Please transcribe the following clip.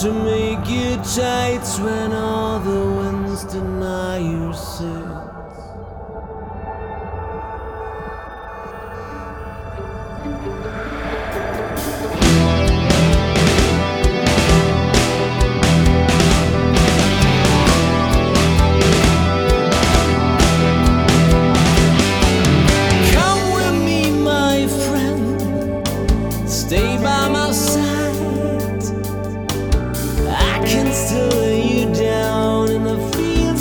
to make you tight when all the winds deny your sail.